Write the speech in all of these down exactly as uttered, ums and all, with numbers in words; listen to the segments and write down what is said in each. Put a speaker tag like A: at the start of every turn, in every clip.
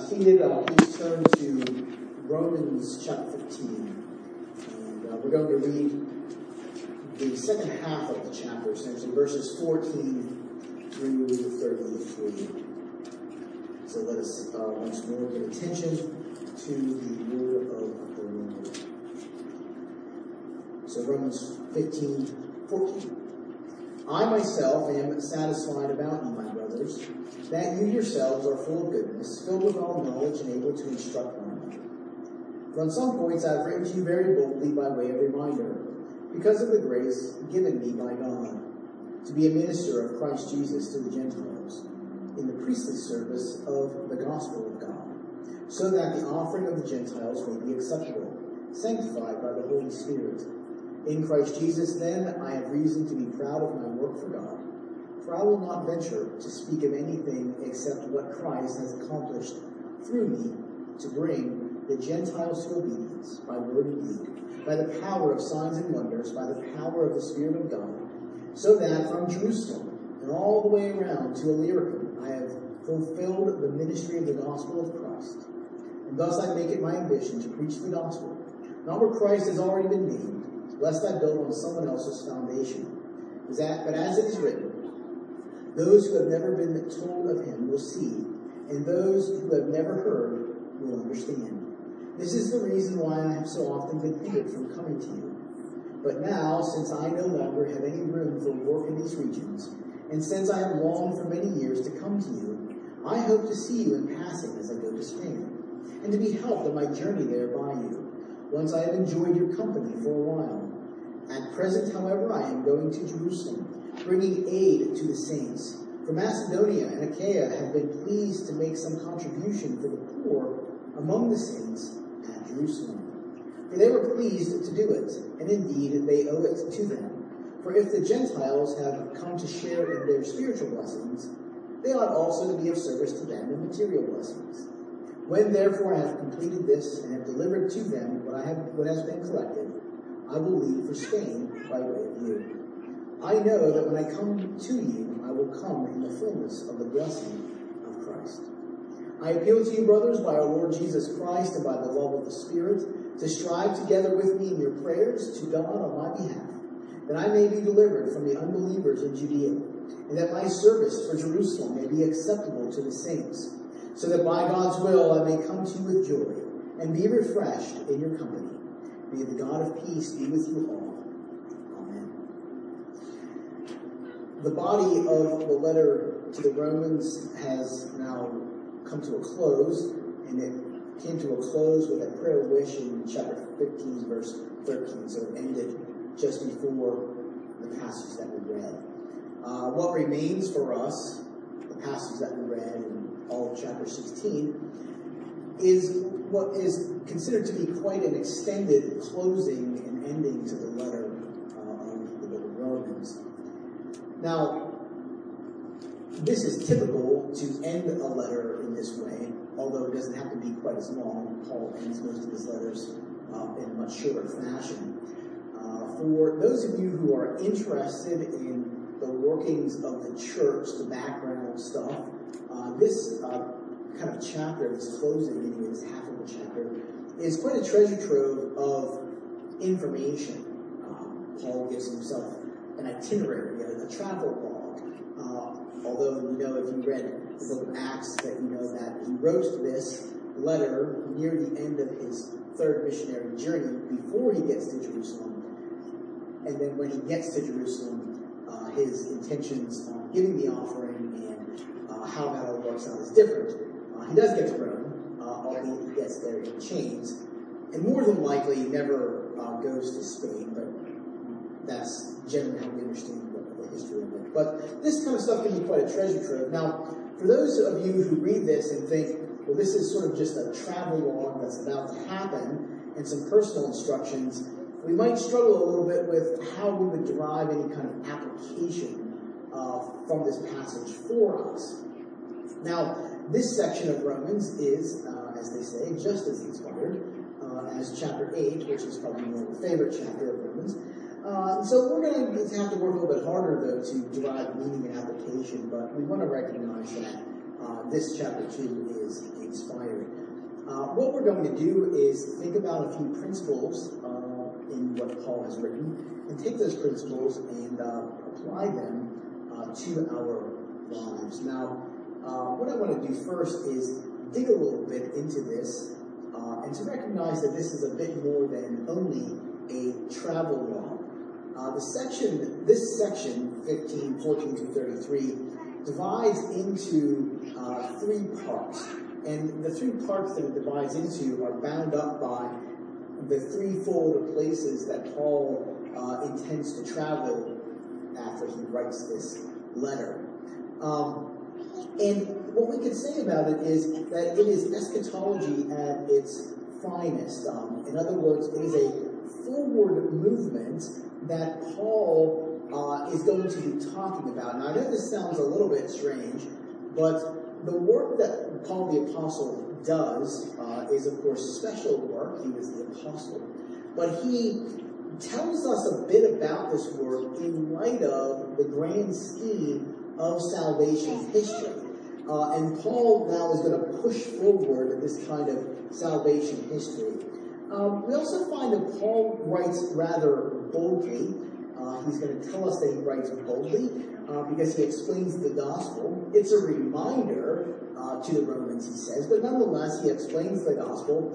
A: seated, uh, please turn to Romans chapter fifteen. And uh, we're going to read the second half of the chapter, essentially verses fourteen through thirty-three. So let us uh, once more give attention to the word of the Lord. So Romans fifteen, fourteen. I myself am satisfied about you, my brothers, that you yourselves are full of goodness, filled with all knowledge, and able to instruct one another. For on some points I have written to you very boldly by way of reminder, because of the grace given me by God, to be a minister of Christ Jesus to the Gentiles, in the priestly service of the gospel of God, so that the offering of the Gentiles may be acceptable, sanctified by the Holy Spirit. In Christ Jesus, then, I have reason to be proud of my work for God, for I will not venture to speak of anything except what Christ has accomplished through me to bring the Gentiles to obedience by word and deed, by the power of signs and wonders, by the power of the Spirit of God, so that from Jerusalem and all the way around to Illyricum I have fulfilled the ministry of the gospel of Christ. And thus I make it my ambition to preach the gospel, not where Christ has already been named, lest I build on someone else's foundation. But as it is written, those who have never been told of him will see, and those who have never heard will understand. This is the reason why I have so often been hindered from coming to you. But now, since I no longer have any room for work in these regions, and since I have longed for many years to come to you, I hope to see you in passing as I go to Spain, and to be helped on my journey there by you, once I have enjoyed your company for a while. At present, however, I am going to Jerusalem, bringing aid to the saints. For Macedonia and Achaia have been pleased to make some contribution for the poor among the saints at Jerusalem. For they were pleased to do it, and indeed they owe it to them. For if the Gentiles have come to share in their spiritual blessings, they ought also to be of service to them in material blessings. When therefore I have completed this and have delivered to them what I have what has been collected, I will leave for Spain by way of you. I know that when I come to you, I will come in the fullness of the blessing of Christ. I appeal to you, brothers, by our Lord Jesus Christ and by the love of the Spirit, to strive together with me in your prayers to God on my behalf, that I may be delivered from the unbelievers in Judea, and that my service for Jerusalem may be acceptable to the saints, so that by God's will I may come to you with joy and be refreshed in your company. May the God of peace be with you all. Amen. The body of the letter to the Romans has now come to a close, and it came to a close with a prayer wish in chapter fifteen, verse thirteen. So it ended just before the passage that we read. Uh, what remains for us, the passage that we read in all of chapter sixteen, is what is considered to be quite an extended closing and ending to the letter uh, of the book of Romans. Now, this is typical to end a letter in this way, although it doesn't have to be quite as long. Paul ends most of his letters uh, in a much shorter fashion. Uh, for those of you who are interested in the workings of the church, the background stuff, uh, this uh, kind of chapter, this closing, anyway, this half of the chapter, is quite a treasure trove of information. Um, Paul gives himself an itinerary, a, a travel log. Uh, although you know, if you read the book of Acts, that you know that he wrote this letter near the end of his third missionary journey before he gets to Jerusalem. And then when he gets to Jerusalem, uh, his intentions on giving the offering and uh, how that all works out is different. Uh, he does get to Rome, uh, although he gets there in chains, and more than likely he never uh, goes to Spain, but that's generally how we understand the, the history of it. But this kind of stuff can be quite a treasure trove. Now, for those of you who read this and think, well, this is sort of just a travel log that's about to happen, and some personal instructions, we might struggle a little bit with how we would derive any kind of application uh, from this passage for us. Now, this section of Romans is, uh, as they say, just as inspired uh, as chapter eight, which is probably more the favorite chapter of Romans. Uh, so we're going to have to work a little bit harder, though, to derive meaning and application, but we want to recognize that uh, this chapter two is inspired. what we're going to do is think about a few principles uh, in what Paul has written, and take those principles and uh, apply them uh, to our lives. Now, uh, what I want to do first is dig a little bit into this, uh, and to recognize that this is a bit more than only a travel log. Uh, the section, this section, fifteen, fourteen through thirty-three, divides into uh, three parts. And the three parts that it divides into are bound up by the threefold places that Paul uh, intends to travel after he writes this letter. Um, and what we can say about it is that it is eschatology at its finest. Um, in other words, it is a forward movement that Paul uh, is going to be talking about. Now, I know this sounds a little bit strange, but the work that Paul the Apostle does uh, is, of course, special work. He was the apostle. But he tells us a bit about this work in light of the grand scheme of salvation history. Uh, and Paul now is going to push forward this kind of salvation history. Um, we also find that Paul writes rather boldly. Uh, he's going to tell us that he writes boldly uh, because he explains the gospel. It's a reminder uh, to the Romans, he says, but nonetheless, he explains the gospel.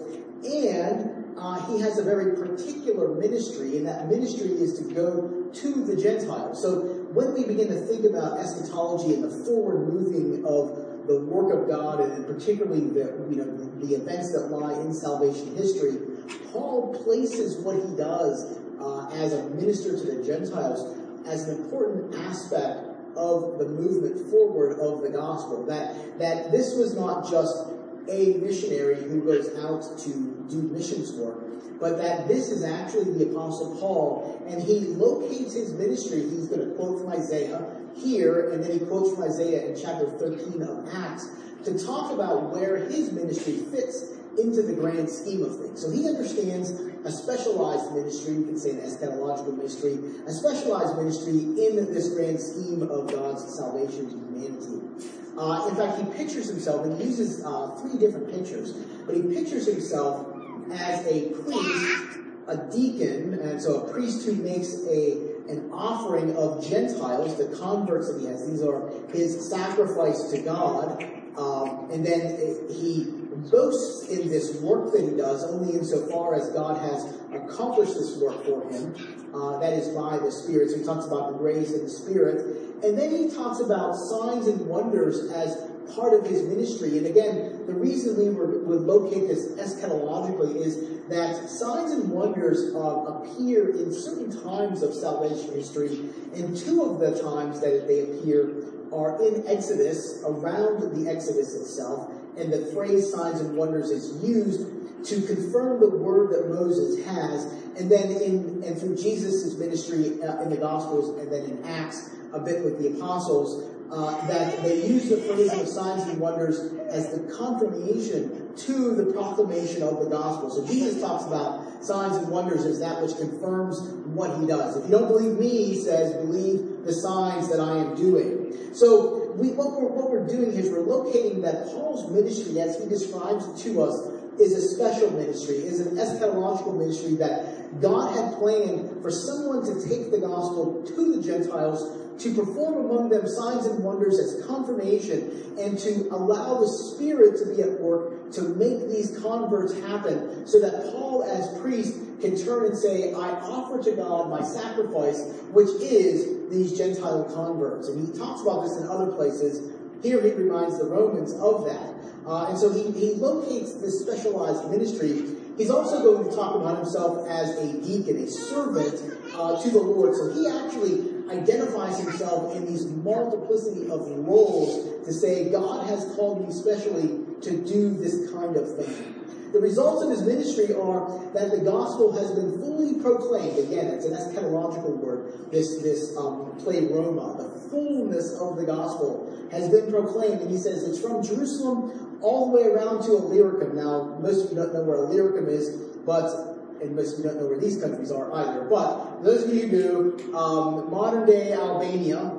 A: And uh, he has a very particular ministry, and that ministry is to go to the Gentiles. So when we begin to think about eschatology and the forward moving of the work of God, and particularly the, you know, the, the events that lie in salvation history, Paul places what he does uh, as a minister to the Gentiles as an important aspect of the movement forward of the gospel. That, that this was not just a missionary who goes out to do missions work, but that this is actually the Apostle Paul, and he locates his ministry. He's going to quote from Isaiah here, and then he quotes from Isaiah in chapter thirteen of Acts to talk about where his ministry fits into the grand scheme of things. So he understands a specialized ministry, you can say an eschatological ministry, a specialized ministry in this grand scheme of God's salvation to humanity. Uh, in fact, he pictures himself, and he uses uh, three different pictures, but he pictures himself as a priest, a deacon, and so a priest who makes a an offering of Gentiles, the converts that he has. These are his sacrifice to God. Um, and then he boasts in this work that he does only insofar as God has accomplished this work for him. Uh, that is by the Spirit. So he talks about the grace of the Spirit. And then he talks about signs and wonders as part of his ministry. And again, the reason we would locate this eschatologically is that signs and wonders uh, appear in certain times of salvation history, and two of the times that they appear are in Exodus, around the Exodus itself, and the phrase signs and wonders is used to confirm the word that Moses has, and then in and through Jesus' ministry uh, in the Gospels, and then in Acts, a bit with the apostles, uh, that they use the phrase of signs and wonders as the confirmation to the proclamation of the gospel. So Jesus talks about signs and wonders as that which confirms what he does. If you don't believe me, he says, believe the signs that I am doing. So we, what, we're, what we're doing is we're locating that Paul's ministry, as he describes it to us, is a special ministry, is an eschatological ministry that God had planned for someone to take the gospel to the Gentiles, to perform among them signs and wonders as confirmation, and to allow the Spirit to be at work to make these converts happen, so that Paul, as priest, can turn and say, I offer to God my sacrifice, which is these Gentile converts. And he talks about this in other places. Here he reminds the Romans of that. Uh, and so he, he locates this specialized ministry. He's also going to talk about himself as a deacon, a servant uh, to the Lord. So he actually identifies himself in these multiplicity of roles to say, God has called me specially to do this kind of thing. The results of his ministry are that the gospel has been fully proclaimed. Again, it's an eschatological word, this, this um, pleroma. The fullness of the gospel has been proclaimed. And he says it's from Jerusalem all the way around to Illyricum. Now, most of you don't know where Illyricum is, but and most of you don't know where these countries are either. But those of you who do, um, modern-day Albania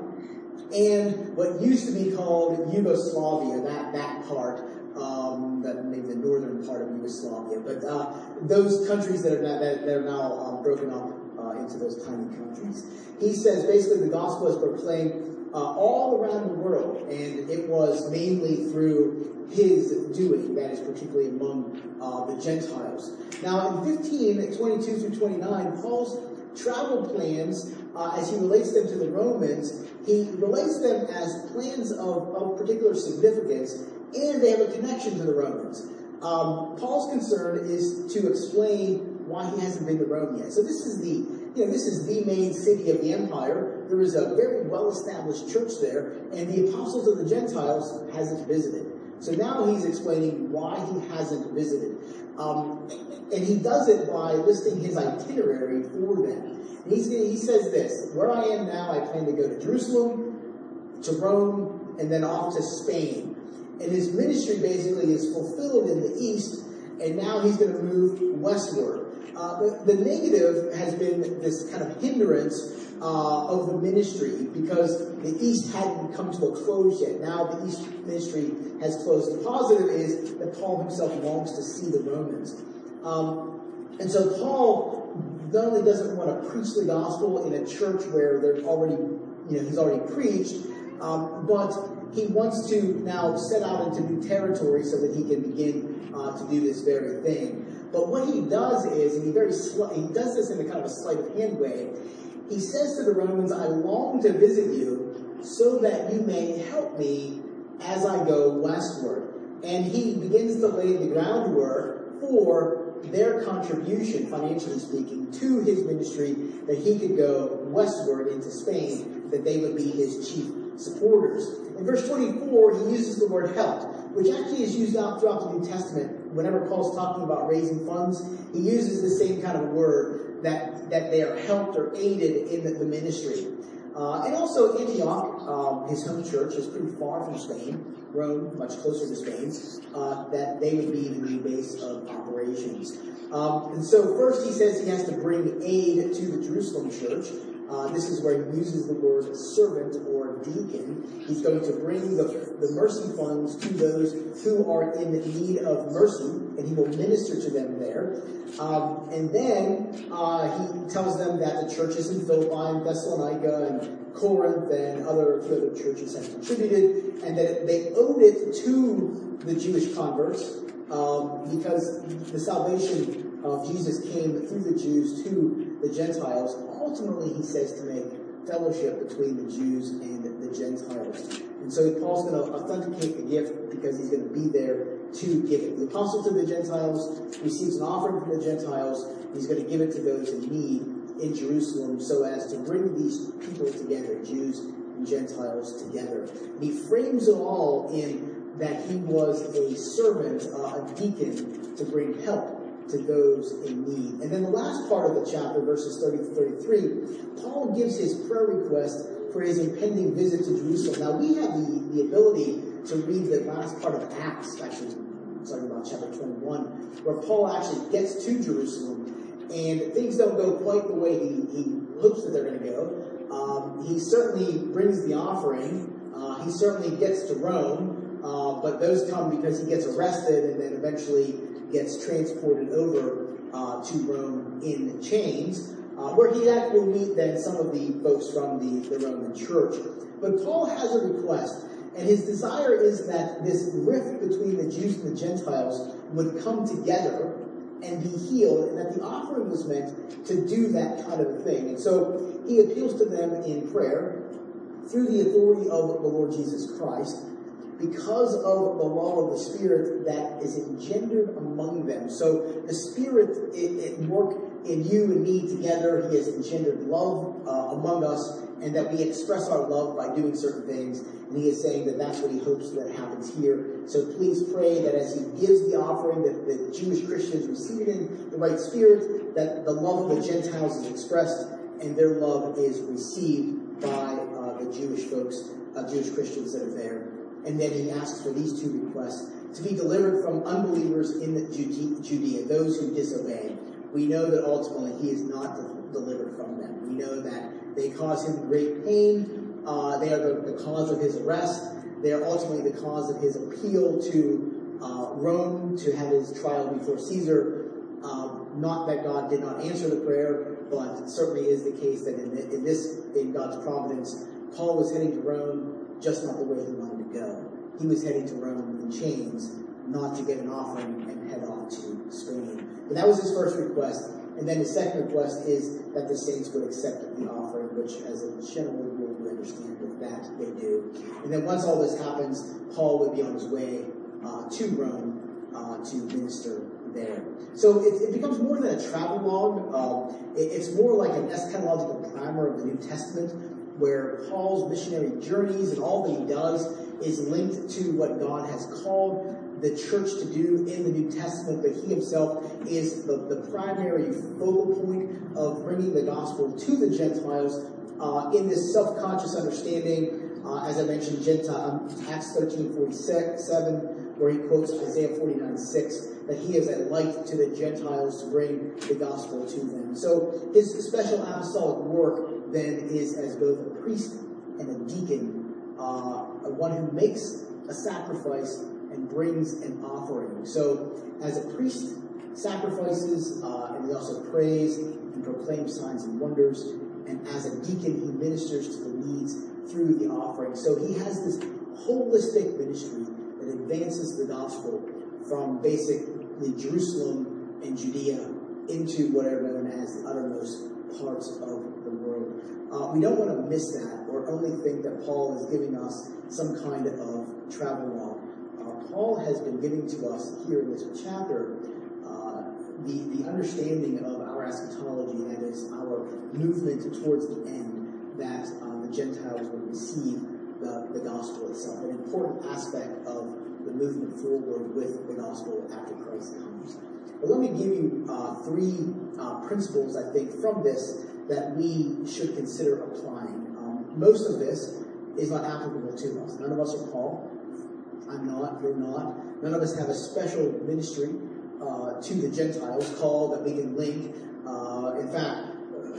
A: and what used to be called Yugoslavia, that, that part, um, that maybe the northern northern part of Yugoslavia. But uh, those countries that are now, that, that are now um, broken up uh, into those tiny countries. He says basically the gospel is proclaimed uh, all around the world, and it was mainly through his doing, that is particularly among uh, the Gentiles. Now in fifteen, twenty-two through twenty-nine, Paul's travel plans, uh, as he relates them to the Romans, he relates them as plans of, of particular significance, and they have a connection to the Romans. Um, Paul's concern is to explain why he hasn't been to Rome yet. So this is the, you know, this is the main city of the empire. There is a very well-established church there, and the apostles of the Gentiles hasn't visited. So now he's explaining why he hasn't visited. Um, and he does it by listing his itinerary for them. And he's, he says this: where I am now, I plan to go to Jerusalem, to Rome, and then off to Spain. And his ministry basically is fulfilled in the east, and now he's going to move westward. Uh, the, the negative has been this kind of hindrance uh, of the ministry, because the east hadn't come to a close yet. Now the east ministry has closed. The positive is that Paul himself longs to see the Romans. Um, and so Paul not only doesn't want to preach the gospel in a church where there's already, you know, he's already preached, um, but he wants to now set out into new territory so that he can begin uh, to do this very thing. But what he does is, and he very sl- he does this in a kind of a sleight of hand way, he says to the Romans, I long to visit you so that you may help me as I go westward. And he begins to lay the groundwork for their contribution, financially speaking, to his ministry, that he could go westward into Spain, that they would be his chief supporters. In verse twenty-four, he uses the word helped, which actually is used out throughout the New Testament. Whenever Paul's talking about raising funds, he uses the same kind of word, that, that they are helped or aided in the, the ministry. Uh, and also Antioch, um, his home church, is pretty far from Spain. Rome, much closer to Spain, uh, that they would be the new base of operations. Um, and so first he says he has to bring aid to the Jerusalem church. Uh, this is where he uses the word servant or deacon. He's going to bring the, the mercy funds to those who are in need of mercy, and he will minister to them there. Um, and then uh, he tells them that the churches in Philippi and Thessalonica and Corinth and other, other churches have contributed, and that they owed it to the Jewish converts, um, because the salvation of Jesus came through the Jews to the Gentiles. Ultimately, he says to make fellowship between the Jews and the Gentiles. And so Paul's going to authenticate the gift because he's going to be there to give it. The apostle to the Gentiles receives an offering from the Gentiles. He's going to give it to those in need in Jerusalem so as to bring these people together, Jews and Gentiles together. And he frames it all in that he was a servant, uh, a deacon, to bring help to those in need. And then the last part of the chapter, verses thirty to thirty-three, Paul gives his prayer request for his impending visit to Jerusalem. Now, we have the, the ability to read the last part of Acts, actually, talking about chapter twenty-one, where Paul actually gets to Jerusalem, and things don't go quite the way he, he hopes that they're going to go. Um, he certainly brings the offering. Uh, he certainly gets to Rome, uh, but those come because he gets arrested and then eventually gets transported over uh, to Rome in chains, uh, where he actually will meet then some of the folks from the, the Roman church. But Paul has a request, and his desire is that this rift between the Jews and the Gentiles would come together and be healed, and that the offering was meant to do that kind of a thing. And so he appeals to them in prayer through the authority of the Lord Jesus Christ, because of the law of the Spirit that is engendered among them. So the Spirit at work in you and me together, he has engendered love uh, among us, and that we express our love by doing certain things. And he is saying that that's what he hopes that happens here. So please pray that as he gives the offering, that the Jewish Christians receive it in the right spirit, that the love of the Gentiles is expressed, and their love is received by uh, the Jewish folks, uh, Jewish Christians that are there. And then he asks for these two requests: to be delivered from unbelievers in Judea, those who disobey. We know that ultimately he is not delivered from them. We know that they cause him great pain. Uh, they are the, the cause of his arrest. They are ultimately the cause of his appeal to uh, Rome to have his trial before Caesar. Um, not that God did not answer the prayer, but certainly is the case that in, in this, in God's providence, Paul was heading to Rome, just not the way he wanted to go. He was heading to Rome in chains, not to get an offering and head off to Spain. But that was his first request. And then his second request is that the saints would accept the offering, which as a general rule we understand that they do. And then once all this happens, Paul would be on his way uh, to Rome uh, to minister there. So it, it becomes more than a travel log. Uh, it, it's more like an eschatological primer of the New Testament, where Paul's missionary journeys and all that he does is linked to what God has called the church to do in the New Testament, but he himself is the, the primary focal point of bringing the gospel to the Gentiles uh, in this self-conscious understanding, uh, as I mentioned, Gentile, um, Acts thirteen forty-seven, where he quotes Isaiah forty-nine six, that he is a light to the Gentiles to bring the gospel to them. So his special apostolic work then is as both a priest and a deacon, uh, one who makes a sacrifice and brings an offering. So, as a priest sacrifices, uh, and he also prays and proclaims signs and wonders, and as a deacon, he ministers to the needs through the offering. So he has this holistic ministry that advances the gospel from basically Jerusalem and Judea into what are known as the uttermost parts of the world. Uh, we don't want to miss that or only think that Paul is giving us some kind of travel log. Paul has been giving to us here in this chapter uh, the, the understanding of our eschatology, that is our movement towards the end, that uh, the Gentiles would receive the, the gospel itself, an important aspect of the movement forward with the gospel after Christ comes. But let me give you uh, three uh, principles, I think, from this that we should consider applying. Um, most of this is not applicable to us. None of us are Paul. I'm not, you're not. None of us have a special ministry uh, to the Gentiles called that we can link. Uh, in fact,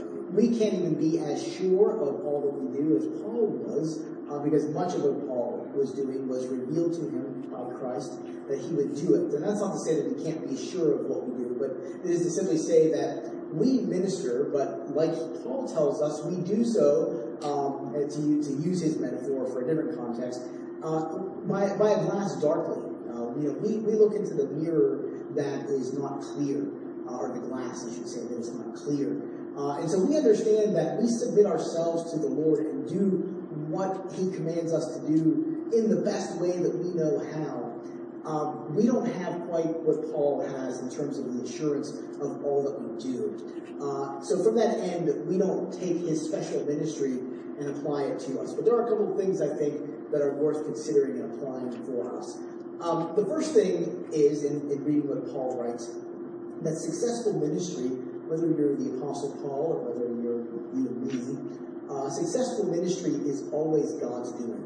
A: we can't even be as sure of all that we do as Paul was, uh, because much of what Paul was doing was revealed to him by Christ, that he would do it. And that's not to say that we can't be sure of what we do, but it is to simply say that we minister, but like Paul tells us, we do so, um, and to, to use his metaphor for a different context, Uh, by, by a glass darkly. Uh, you know, we, we look into the mirror that is not clear, uh, or the glass, I should say, that is not clear. Uh, and so we understand that we submit ourselves to the Lord and do what he commands us to do in the best way that we know how. Um, we don't have quite what Paul has in terms of the assurance of all that we do. Uh, so from that end, we don't take his special ministry and apply it to us. But there are a couple of things, I think, that are worth considering and applying for us. Um, the first thing is, in, in reading what Paul writes, that successful ministry, whether you're the Apostle Paul or whether you're you and me, uh, successful ministry is always God's doing.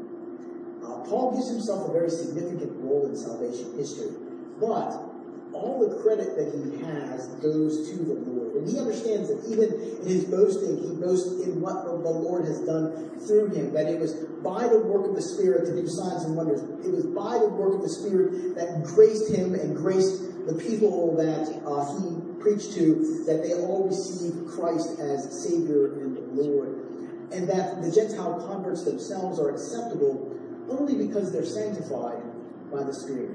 A: Uh, Paul gives himself a very significant role in salvation history, but all the credit that he has goes to the Lord. And he understands that even in his boasting, he boasts in what the Lord has done through him, that it was by the work of the Spirit to do signs and wonders. It was by the work of the Spirit that graced him and graced the people that uh, he preached to, that they all received Christ as Savior and Lord. And that the Gentile converts themselves are acceptable only because they're sanctified by the Spirit.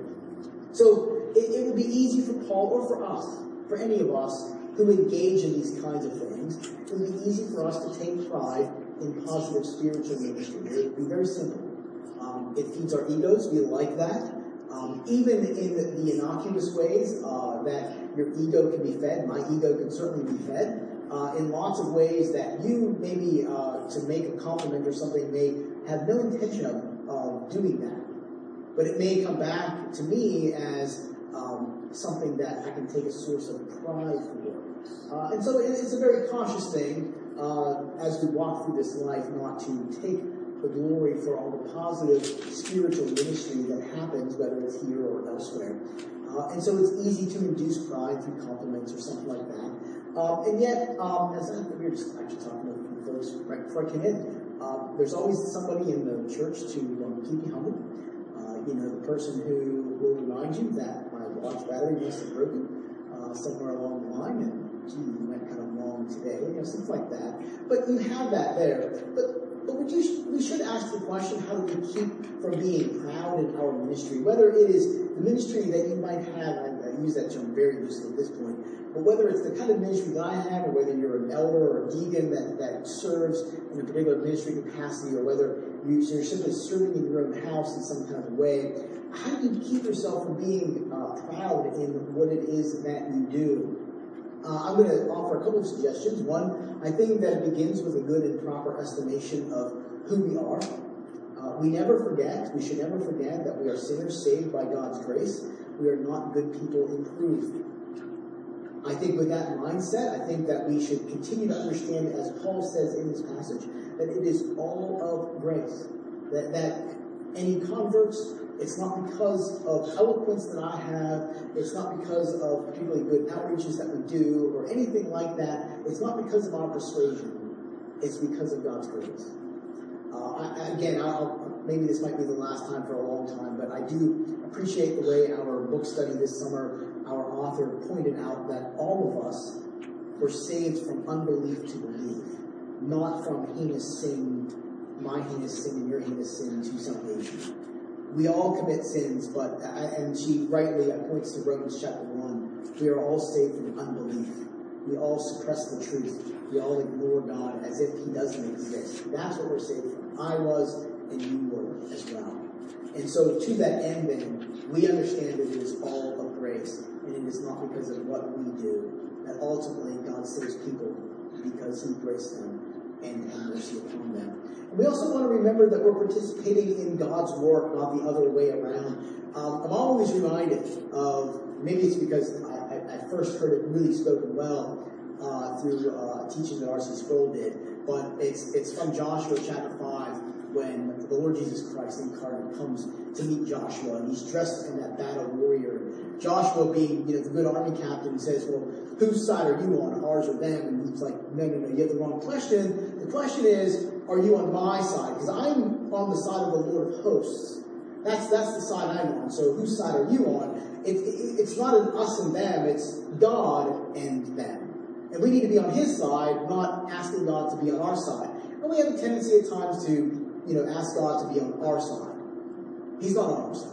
A: So it, it would be easy for Paul, or for us, for any of us who engage in these kinds of things, it would be easy for us to take pride in positive spiritual ministry. It would be very simple. Um, it feeds our egos. We like that. Um, even in the, the innocuous ways uh, that your ego can be fed, my ego can certainly be fed, uh, in lots of ways that you maybe, uh, to make a compliment or something, may have no intention of, of doing that. But it may come back to me as um, something that I can take a source of pride for. Uh, and so it, it's a very cautious thing uh, as we walk through this life not to take the glory for all the positive spiritual ministry that happens, whether it's here or elsewhere. Uh, and so it's easy to induce pride through compliments or something like that. Uh, and yet, um, as I, we were just actually talking to a few folks right before I came in, uh, there's always somebody in the church to um, keep you humble. Uh, you know, the person who will remind you that my watch battery must have broken uh, somewhere along the line, and gee, you went kind of long today, you know, stuff like that. But you have that there. But but we, do, we should ask the question, how do we keep from being proud in our ministry? Whether it is the ministry that you might have, I, I use that term very loosely at this point, but whether it's the kind of ministry that I have, or whether you're an elder or a deacon that, that serves in a particular ministry capacity, or whether you're simply serving in your own house in some kind of way, how do you keep yourself from being uh, proud in what it is that you do? Uh, I'm going to offer a couple of suggestions. One, I think that it begins with a good and proper estimation of who we are. Uh, we never forget, we should never forget that we are sinners saved by God's grace. We are not good people improved. I think with that mindset, I think that we should continue to understand, as Paul says in this passage, that it is all of grace. That, that any converts, it's not because of eloquence that I have, it's not because of particularly good outreaches that we do, or anything like that. It's not because of our persuasion. It's because of God's grace. Uh, I, again, I'll, maybe this might be the last time for a long time, but I do appreciate the way our book study this summer, our author pointed out that all of us were saved from unbelief to belief, not from heinous sin, my heinous sin and your heinous sin, to salvation. We all commit sins, but, and she rightly points to Romans chapter one, we are all saved from unbelief. We all suppress the truth. We all ignore God as if he doesn't exist. That's what we're saved from. I was, and you were as well. And so to that end then, we understand that it is all of grace, and it is not because of what we do, that ultimately God saves people because he graced them and had mercy upon them. And we also want to remember that we're participating in God's work, not the other way around. Um, I'm always reminded of, maybe it's because I, I, I first heard it really spoken well uh, through uh, teaching that R C Sproul did, but it's it's from Joshua chapter five, when the Lord Jesus Christ incarnate comes to meet Joshua, and he's dressed in that battle warrior. Joshua, being, you know, the good army captain, says, well, whose side are you on, ours or them? And he's like, no, no, no, you have the wrong question. The question is, are you on my side? Because I'm on the side of the Lord of hosts. That's that's the side I'm on. So whose side are you on? It, it, it's not an us and them, it's God and them. And we need to be on his side, not asking God to be on our side. And we have a tendency at times to, you know, ask God to be on our side. He's not on our side.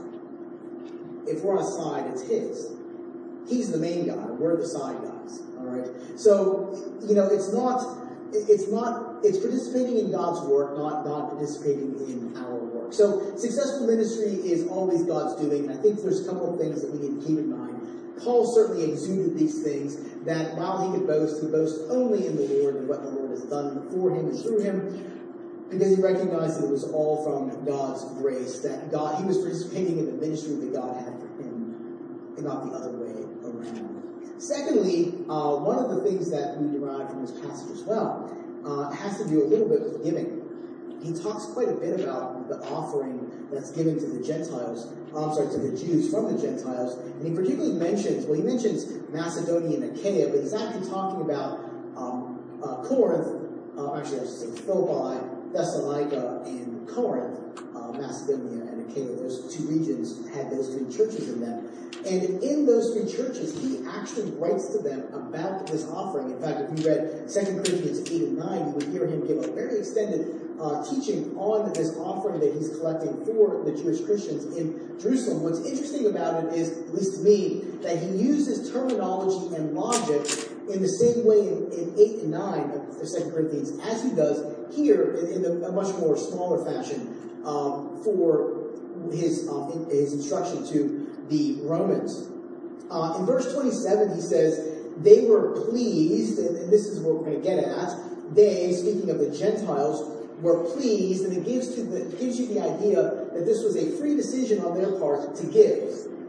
A: If we're on a side, it's his. He's the main guy. We're the side guys. All right. So, you know, it's not, it's not, it's participating in God's work, not God participating in our work. So, successful ministry is always God's doing. And I think there's a couple of things that we need to keep in mind. Paul certainly exuded these things, that while he could boast, he boasts only in the Lord and what the Lord has done for him and through him, because he recognized that it was all from God's grace, that God, he was participating in the ministry that God had for him, and not the other way around. Secondly, uh, one of the things that we derive from this passage as well uh, has to do a little bit with giving. He talks quite a bit about the offering that's given to the Gentiles, I'm sorry, to the Jews from the Gentiles, and he particularly mentions, well, he mentions Macedonia and Achaia, but he's actually talking about um, uh, Corinth, uh, actually I should say Philippi, Thessalonica, and Corinth, uh, Macedonia and Achaia. Those two regions had those three churches in them. And in those three churches, he actually writes to them about this offering. In fact, if you read Second Corinthians eight and nine, you would hear him give a very extended uh, teaching on this offering that he's collecting for the Jewish Christians in Jerusalem. What's interesting about it is, at least to me, that he uses terminology and logic in the same way in, in eight and nine of Second Corinthians as he does here in, in a, a much more smaller fashion um, for his, um, in, his instruction to the Romans. Uh, in verse twenty-seven, he says, they were pleased, and, and this is what we're going to get at. They, speaking of the Gentiles, were pleased, and it gives, to the, it gives you the idea that this was a free decision on their part to give,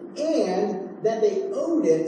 A: and that they owed it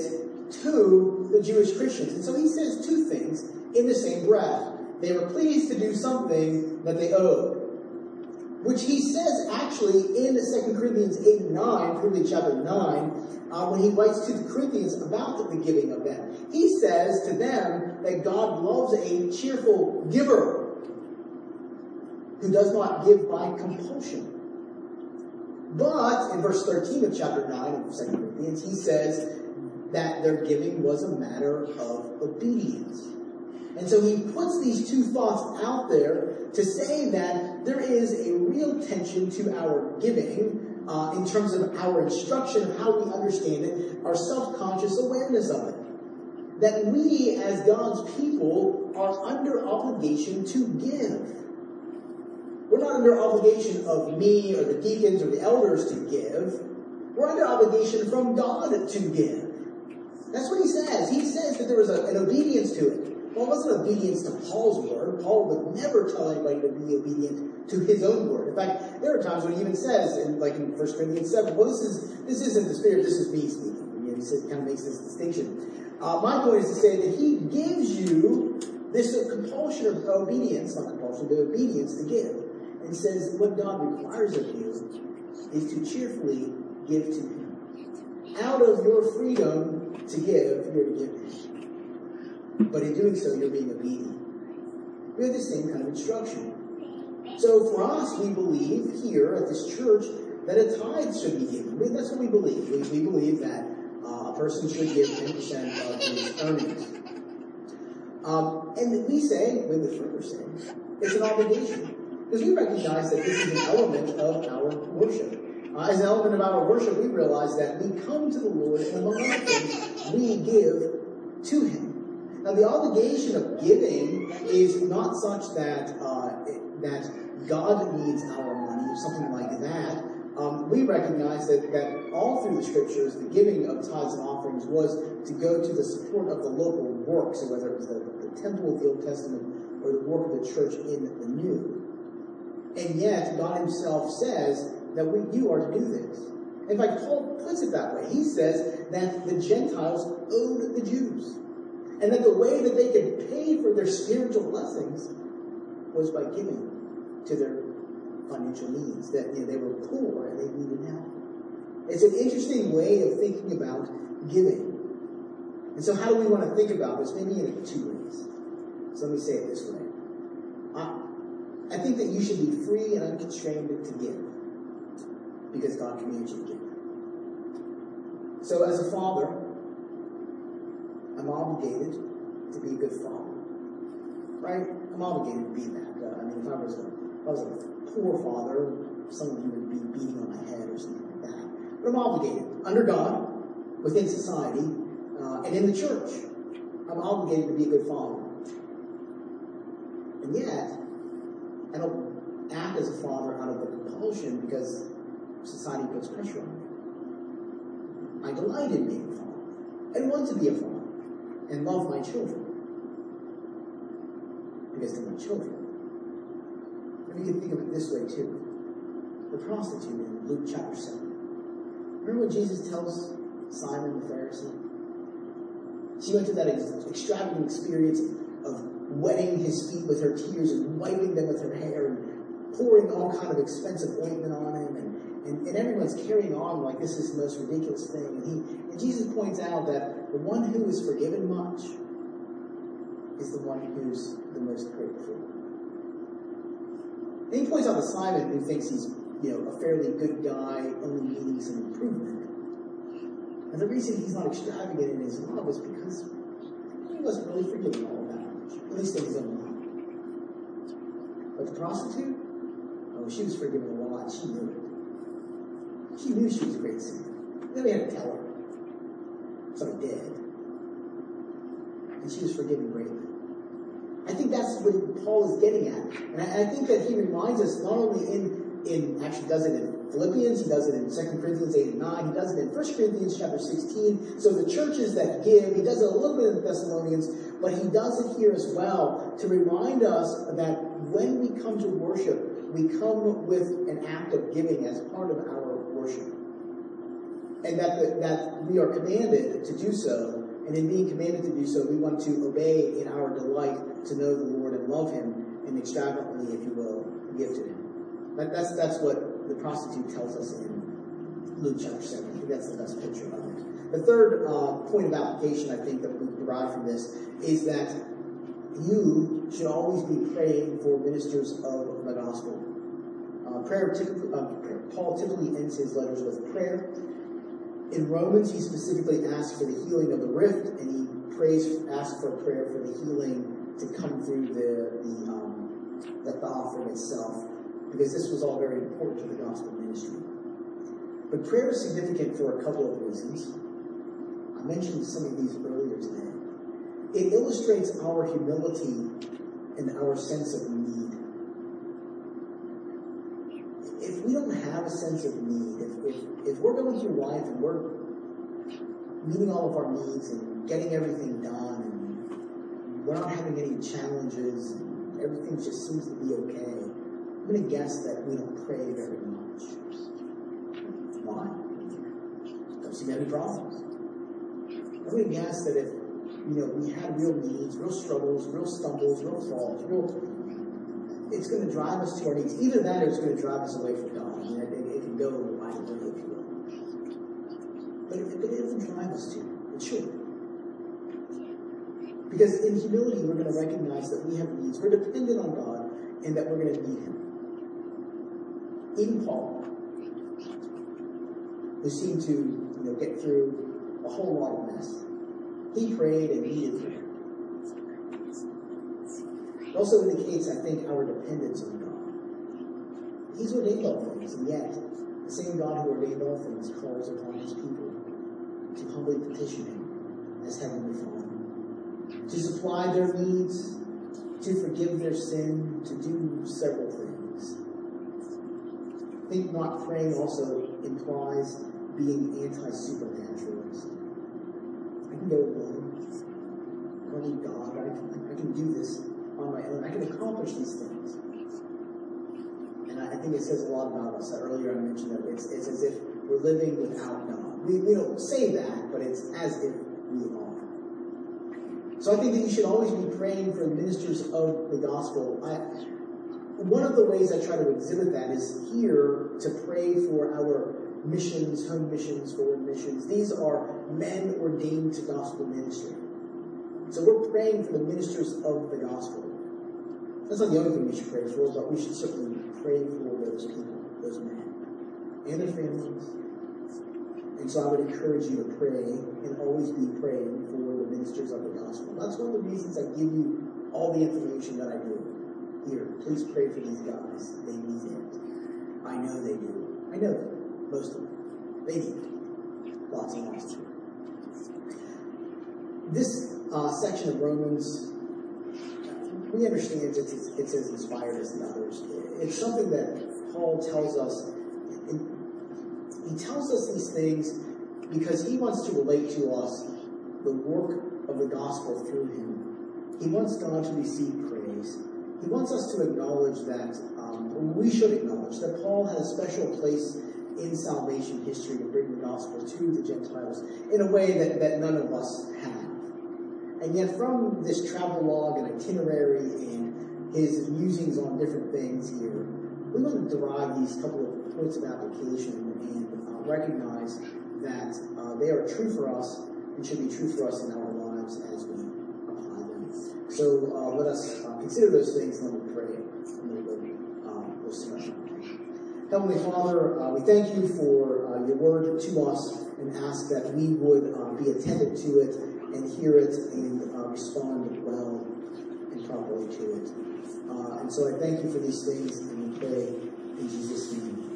A: to the Jewish Christians. And so he says two things in the same breath. They were pleased to do something that they owed, which he says actually in Second Corinthians eight and nine, particularly chapter nine, uh, when he writes to the Corinthians about the giving of them. He says to them that God loves a cheerful giver who does not give by compulsion. But in verse thirteen of chapter nine of Second Corinthians, he says that their giving was a matter of obedience. And so he puts these two thoughts out there to say that there is a real tension to our giving uh, in terms of our instruction of how we understand it, our self-conscious awareness of it. That we, as God's people, are under obligation to give. We're not under obligation of me or the deacons or the elders to give. We're under obligation from God to give. That's what he says. He says that there was a, an obedience to it. Well, it wasn't obedience to Paul's word. Paul would never tell anybody to be obedient to his own word. In fact, there are times when he even says, in, like in First Corinthians seven, well, this is this isn't the Spirit, this is me speaking. You know, he said, kind of makes this distinction. Uh, my point is to say that he gives you this uh, compulsion of obedience, not compulsion, but obedience to give. And he says what God requires of you is to cheerfully give to him. Out of your freedom to give, you're to give him. But in doing so, you're being obedient. We have the same kind of instruction. So for us, we believe here at this church that a tithe should be given. I mean, that's what we believe. We, we believe that uh, a person should give ten percent of his earnings. Um, and we say, we would further say, it's an obligation. Because we recognize that this is an element of our worship. Uh, as an element of our worship, we realize that we come to the Lord, and among other things, we give to him. Now, the obligation of giving is not such that uh, that God needs our money or something like that. Um, we recognize that, that all through the Scriptures, the giving of tithes and offerings was to go to the support of the local work, so whether it was the, the temple of the Old Testament or the work of the church in the New. And yet, God himself says that we, you are to do this. In fact, Paul puts it that way. He says that the Gentiles owed the Jews. And that the way that they could pay for their spiritual blessings was by giving to their financial needs. That you know, they were poor and they needed help. It's an interesting way of thinking about giving. And so how do we want to think about this? Maybe in two ways. So let me say it this way. I, I think that you should be free and unconstrained to give. Because God commands you to give. So as a father, I'm obligated to be a good father, right? I'm obligated to be that. Uh, I mean, if I was a, if I was a poor father, some of you would be beating on my head or something like that. But I'm obligated, under God, within society, uh, and in the church. I'm obligated to be a good father. And yet, I don't act as a father out of the compulsion because society puts pressure on me. I delight in being a father. I want to be a father. And love my children. Because they're my children. And we can think of it this way too. The prostitute in Luke chapter seven. Remember what Jesus tells Simon the Pharisee? She went through that ex- extravagant experience of wetting his feet with her tears and wiping them with her hair and pouring all kind of expensive ointment on him. And, and, and everyone's carrying on like this is the most ridiculous thing. And, he, and Jesus points out that the one who is forgiven much is the one who's the most grateful. And he points out to Simon, who thinks he's, you know, a fairly good guy, only needing some improvement. And the reason he's not extravagant in his love is because he wasn't really forgiven all that much, at least in his own mind. But the prostitute, oh, she was forgiven a lot. She knew it. She knew she was a great sinner. Then they had to tell her. So I did. And she was forgiven greatly. I think that's what Paul is getting at. And I, I think that he reminds us not only in, in, actually does it in Philippians, he does it in Second Corinthians eight and nine, he does it in First Corinthians chapter sixteen. So the churches that give, he does it a little bit in the Thessalonians, but he does it here as well to remind us that when we come to worship, we come with an act of giving as part of our worship. And that, the, that we are commanded to do so. And in being commanded to do so, we want to obey in our delight to know the Lord and love him and extravagantly, if you will, give to him. That, that's, that's what the prostitute tells us in Luke chapter seven. I think that's the best picture of it. The third uh, point of application, I think, that we derive from this is that you should always be praying for ministers of the gospel. Uh, Uh, prayer typically, uh, Paul typically ends his letters with prayer. In Romans, he specifically asks for the healing of the rift, and he prays, asks for prayer for the healing to come through the the, um, the thaw from itself, because this was all very important to the gospel ministry. But prayer is significant for a couple of reasons. I mentioned some of these earlier today. It illustrates our humility and our sense of need. If we don't have a sense of need, if, if, if we're going through life and we're meeting all of our needs and getting everything done, and we're not having any challenges, and everything just seems to be okay, I'm going to guess that we don't pray very much. Why? Don't seem to have any problems. I'm going to guess that if you know we had real needs, real struggles, real stumbles, real falls, real it's going to drive us to our needs. Either that or it's going to drive us away from God. I mean, it, it can go either way, if you will. But it, but it doesn't drive us to. It should. Because in humility, we're going to recognize that we have needs. We're dependent on God, and that we're going to need Him. Even Paul, who seemed to you know, get through a whole lot of mess, he prayed and needed prayer. It also indicates, I think, our dependence on God. He's ordained all things, and yet the same God who ordained all things calls upon His people to humbly petition Him as Heavenly Father, to supply their needs, to forgive their sin, to do several things. I think not praying also implies being anti-supernaturalist. I can go alone. I don't need God. I can, I can do this on my own. I can accomplish these things. And I think it says a lot about us. Earlier I mentioned that it's, it's as if we're living without God. We, we don't say that, but it's as if we are. So I think that you should always be praying for the ministers of the gospel. I, one of the ways I try to exhibit that is here to pray for our missions, home missions, foreign missions. These are men ordained to gospel ministry. So we're praying for the ministers of the gospel. That's not the only thing we should pray for, but we should certainly pray for those people, those men, and their families. And so I would encourage you to pray and always be praying for the ministers of the gospel. That's one of the reasons I give you all the information that I do. Here, please pray for these guys. They need it. I know they do. I know them. Most of them. They need it. Lots and lots of it. This uh, section of Romans, we understand it's, it's, it's as inspired as the others. It's something that Paul tells us. He tells us these things because he wants to relate to us the work of the gospel through him. He wants God to receive praise. He wants us to acknowledge that, um, or we should acknowledge, that Paul had a special place in salvation history to bring the gospel to the Gentiles in a way that, that none of us have. And yet from this travel log and itinerary and his musings on different things here, we want to derive these couple of points of application and uh, recognize that uh, they are true for us and should be true for us in our lives as we apply them. So uh, let us uh, consider those things and then we'll pray and then we'll, um, we'll sing our song. Heavenly Father, uh, we thank you for uh, your word to us and ask that we would uh, be attentive to it and hear it and uh, respond well and properly to it. Uh, and so I thank you for these things and we pray in Jesus' name.